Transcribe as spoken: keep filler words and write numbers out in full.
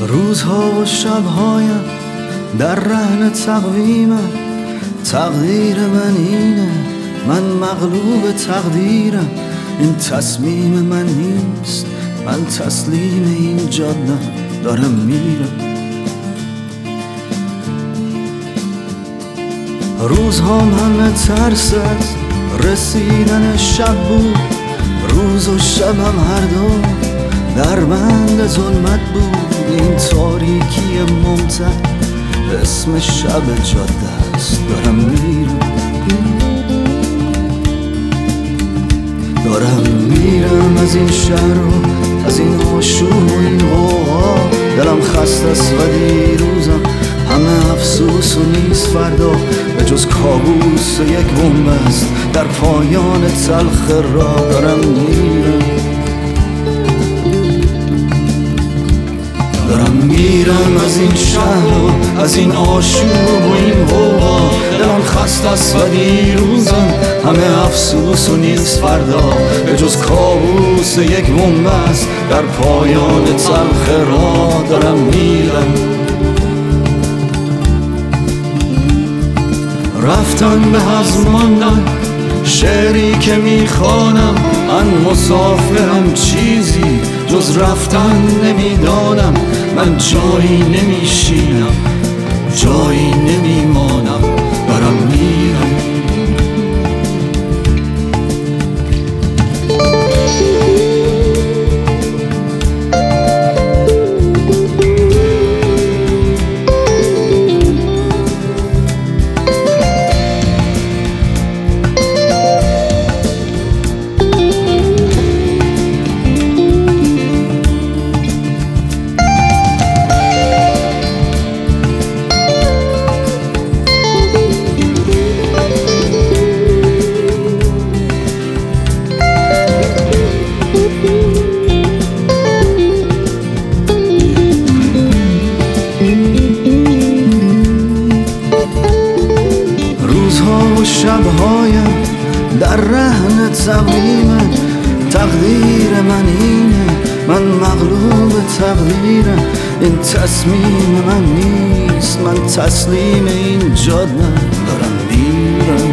روزها و شبهایم در رهن تقویمم، تقدیر من اینه، من مغلوب تقدیرم. این تصمیم من نیست، من تسلیم این جاده دارم میرم. روزهام همه ترس از رسیدن شب بود، روز و شبم هر دو در بند ظلمت بود. این تاریکی ممتد اسم شب جاده است، دارم میرم دارم میرم از این شهر و از این آشوب و این غوغا. دلم خسته است و دیروزم همه افسوس و نیست فردا، به جز کابوس و یک بنبست در پایان تلخ راه. دارم میرم دارم میرم از این شهر و از این آشوب و این غوغا. دلم خسته است و دیروزم همه افسوس و نیست فردا، به جز کابوس و یک بنبست در پایان تلخ راه. دارم میرم رفتن به حض ماندن، شعری که میخوانم من مسافرم، چیزی جز رفتن نمیدانم. من جایی نمیشینم، جایی نمیمانم، دارم میرم و شبهایم در رهن تقویمم. تقدیر من اینه، من مغلوب تقدیرم. این تصمیم من نیست، من تسلیم این جاده دارم میرم.